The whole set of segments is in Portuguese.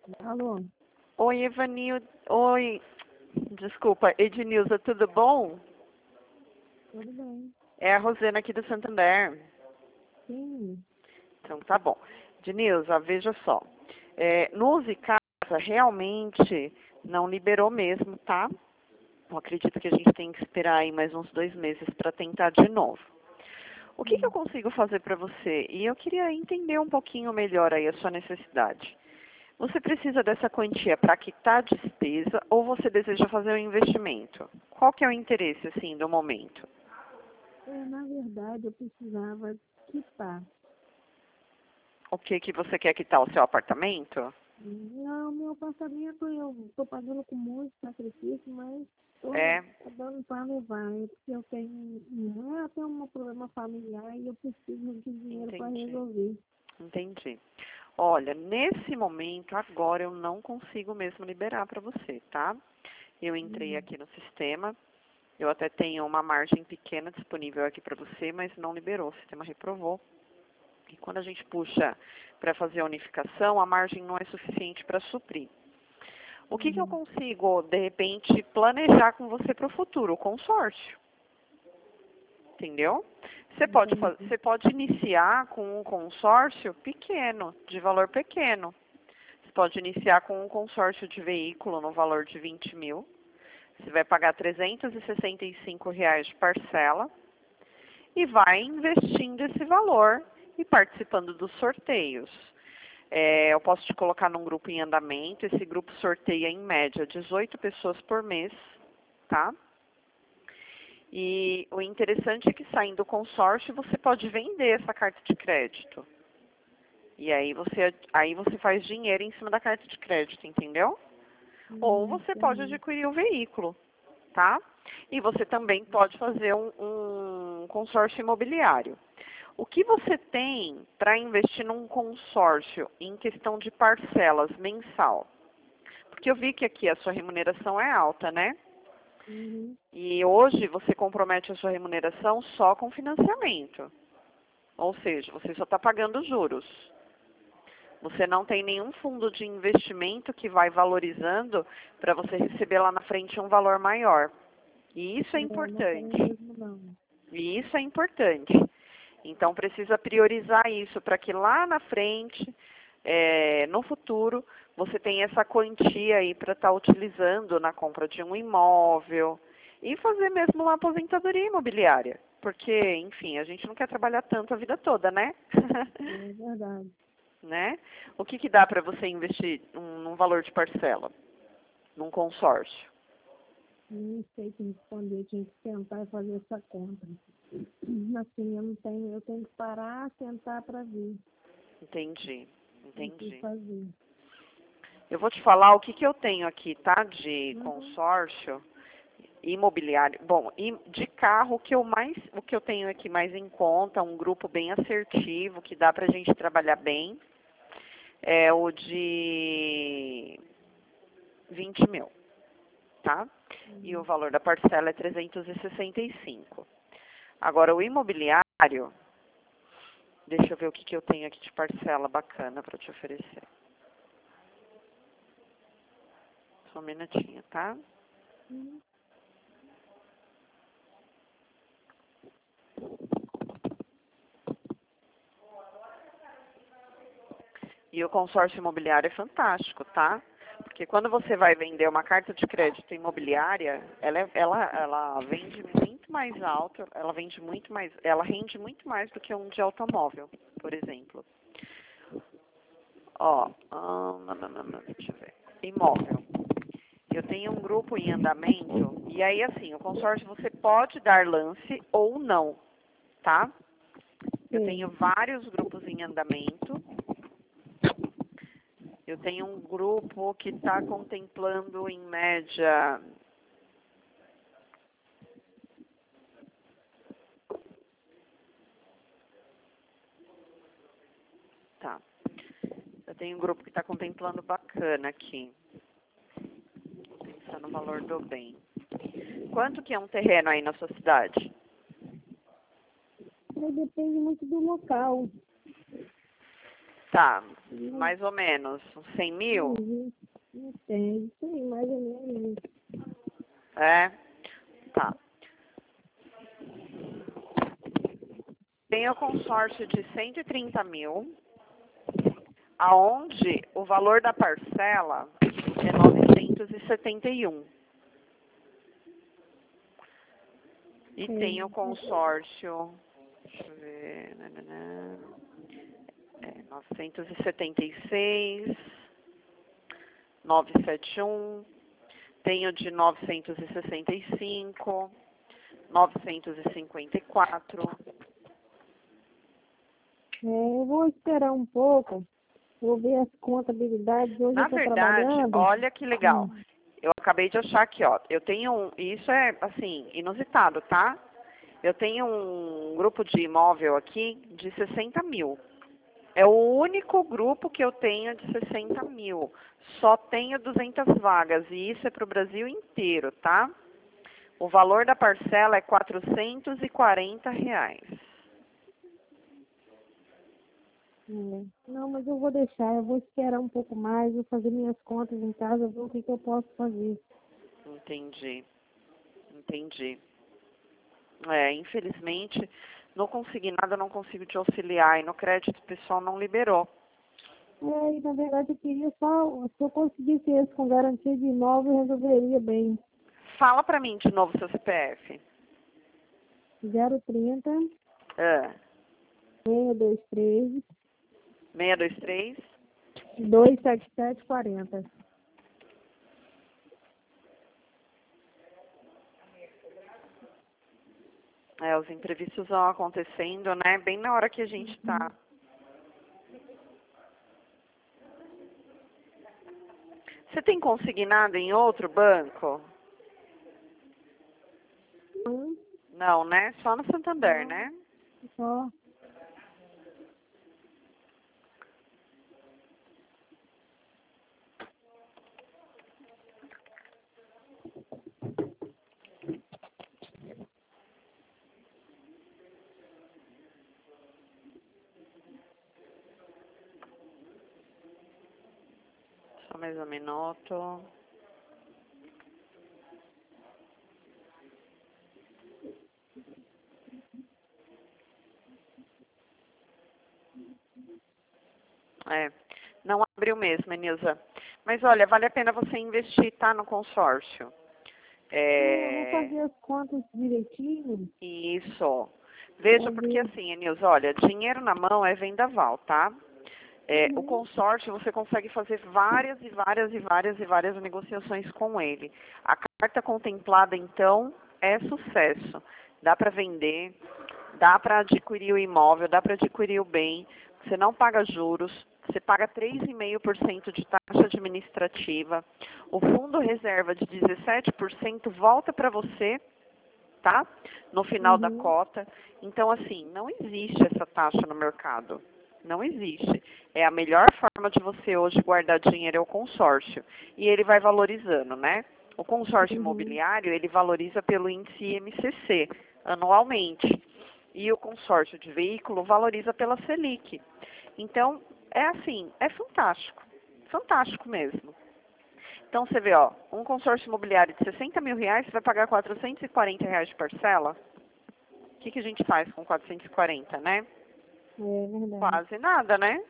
Alô? Oi, Evanil. Oi, desculpa, Ednilza, tudo bom? Tudo bem? É a Rosena aqui do Santander. Sim. Então, tá bom. Ednilza, veja só. No Use Casa, realmente não liberou mesmo, tá? Eu acredito que a gente tem que esperar aí mais uns 2 meses para tentar de novo. O que eu consigo fazer para você? E eu queria entender um pouquinho melhor aí a sua necessidade. Você precisa dessa quantia para quitar a despesa ou você deseja fazer um investimento? Qual que é o interesse, assim, do momento? Na verdade, eu precisava quitar. O que você quer quitar? O seu apartamento? Não, meu apartamento eu estou pagando com muito sacrifício, mas É, tô dando para levar. É porque eu tenho um problema familiar e eu preciso de dinheiro para entendi, resolver. entendi. Olha, nesse momento, agora eu não consigo mesmo liberar para você, tá? Eu entrei Hum, aqui no sistema, eu até tenho uma margem pequena disponível aqui para você, mas não liberou, o sistema reprovou. E quando a gente puxa para fazer a unificação, a margem não é suficiente para suprir. O que eu uhum, consigo, de repente, planejar com você para o futuro? O consórcio. Entendeu? entendi. Você pode iniciar com um consórcio pequeno, de valor pequeno. Você pode iniciar com um consórcio de veículo no valor de 20 mil. Você vai pagar R$ 365 de parcela e vai investindo esse valor e participando dos sorteios. Eu posso te colocar num grupo em andamento. Esse grupo sorteia, em média, 18 pessoas por mês, tá? E o interessante é que, saindo do consórcio, você pode vender essa carta de crédito. E aí você faz dinheiro em cima da carta de crédito, entendeu? Ou você pode Entendi. adquirir o veículo, tá? E você também pode fazer um consórcio imobiliário. O que você tem para investir num consórcio em questão de parcelas mensal? Porque eu vi que aqui a sua remuneração é alta, né? Uhum. E hoje você compromete a sua remuneração só com financiamento. Ou seja, você só está pagando juros. Você não tem nenhum fundo de investimento que vai valorizando para você receber lá na frente um valor maior. E isso é Não tem importante. mesmo não. E isso é importante. Então, precisa priorizar isso para que lá na frente, no futuro, você tenha essa quantia aí para estar utilizando na compra de um imóvel e fazer mesmo uma aposentadoria imobiliária. Porque, enfim, a gente não quer trabalhar tanto a vida toda, né? É verdade. Né? O que dá para você investir num valor de parcela, num consórcio? Nem sei te responder, tinha que sentar e fazer essa conta. Assim, eu tenho que parar, sentar para ver Entendi, o que entendi. fazer. Eu vou te falar o que eu tenho aqui, tá? De Uhum. consórcio imobiliário. Bom, e de carro, o que eu tenho aqui mais em conta, um grupo bem assertivo, que dá pra gente trabalhar bem, é o de 20 mil, tá? E o Uhum. valor da parcela é 365. Agora, o imobiliário, deixa eu ver o que eu tenho aqui de parcela bacana para te oferecer. Só um minutinho, tá? Uhum. E o consórcio imobiliário é fantástico, tá? Porque quando você vai vender uma carta de crédito imobiliária, ela vende muito mais alto, ela rende muito mais do que um de automóvel, por exemplo. Ó, deixa eu ver. Imóvel. Eu tenho um grupo em andamento, e aí assim, o consórcio você pode dar lance ou não, tá? Eu Sei. tenho vários grupos em andamento. Eu tenho um grupo que está contemplando, em média, tá. Eu tenho um grupo que está contemplando bacana aqui. Pensando no valor do bem. Quanto que é um terreno aí na sua cidade? Mas depende muito do local. Tá, mais ou menos, uns 100 mil? Não tem, sim, mais ou menos. É, tá. Tem o consórcio de 130 mil, aonde o valor da parcela é 971. E tem o consórcio, deixa eu ver, 976, 971, tem o de 965, 954. Eu vou esperar um pouco, vou ver as contabilidades. Hoje Na eu estou verdade, trabalhando. olha que legal. Eu acabei de achar aqui, ó. Eu tenho isso é, assim, inusitado, tá? Eu tenho um grupo de imóvel aqui de 60 mil. É o único grupo que eu tenho de 60 mil. Só tenho 200 vagas e isso é para o Brasil inteiro, tá? O valor da parcela é R$ 440. Não, mas eu vou deixar, eu vou esperar um pouco mais, vou fazer minhas contas em casa, ver o que eu posso fazer. Entendi. Entendi. É, infelizmente, não consegui nada, não consigo te auxiliar. E no crédito o pessoal não liberou. E na verdade eu queria só, se eu conseguisse esse com garantia de imóvel, resolveria bem. Fala pra mim de novo seu CPF. 030 É, 623 623. 27740. É, os imprevistos vão acontecendo, né? Bem na hora que a gente tá. Você tem consignado em outro banco? Não, né? Só no Santander, né? Só. Só mais um minuto. É, não abriu mesmo, Enilza. Mas olha, vale a pena você investir, tá, no consórcio. Eu vou fazer as contas direitinho. Isso. Veja, porque assim, Enilza, olha, dinheiro na mão é vendaval, tá? O consórcio, você consegue fazer várias e várias e várias e várias negociações com ele. A carta contemplada, então, é sucesso. Dá para vender, dá para adquirir o imóvel, dá para adquirir o bem. Você não paga juros, você paga 3,5% de taxa administrativa. O fundo reserva de 17% volta para você, tá? No final da cota. Então, assim, não existe essa taxa no mercado. Não existe. É a melhor forma de você hoje guardar dinheiro é o consórcio. E ele vai valorizando, né? O consórcio imobiliário, ele valoriza pelo índice INCC, anualmente. E o consórcio de veículo valoriza pela Selic. Então, é assim, é fantástico. Fantástico mesmo. Então, você vê, ó, um consórcio imobiliário de 60 mil reais, você vai pagar R$ 440 de parcela. O que a gente faz com 440, né? É verdade. Quase nada, né?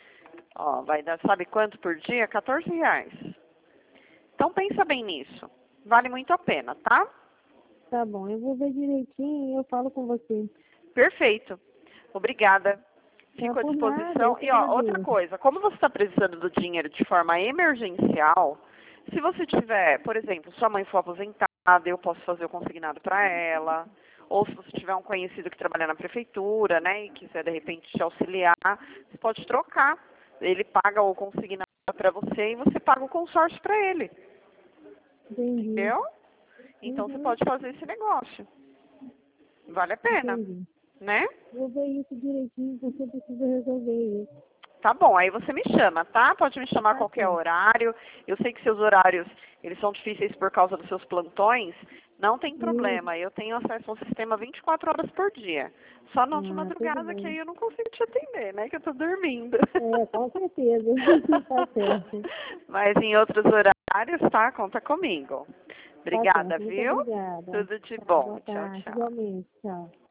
Ó, vai dar, sabe quanto por dia? R$ 14. Então, pensa bem nisso. Vale muito a pena, tá? Tá bom, eu vou ver direitinho e eu falo com você. Perfeito. Obrigada. Fico à Por disposição. nada, eu que E, ó, outra agradeço. coisa. Como você está precisando do dinheiro de forma emergencial, se você tiver, por exemplo, sua mãe for aposentada, eu posso fazer o consignado para ela. Ou se você tiver um conhecido que trabalha na prefeitura, né, e quiser, de repente, te auxiliar, você pode trocar. Ele paga o consignado para você e você paga o consórcio para ele. Entendi. Entendeu? Então, você pode fazer esse negócio. Vale a pena, Entendi. né? Vou ver isso direitinho, porque eu preciso resolver isso. Tá bom, aí você me chama, tá? Pode me chamar a qualquer certo. horário. Eu sei que seus horários, eles são difíceis por causa dos seus plantões, Não tem problema, eu tenho acesso ao sistema 24 horas por dia. Só não de Tudo madrugada, que bem. aí eu não consigo te atender, né? Que eu tô dormindo. Com certeza. Tá certo. Mas em outros horários, tá? Conta comigo. Tá Obrigada, certo. Muito viu? obrigada. Tudo de Tá, bom. boa Tchau, tarde. tchau. Igualmente. Tchau.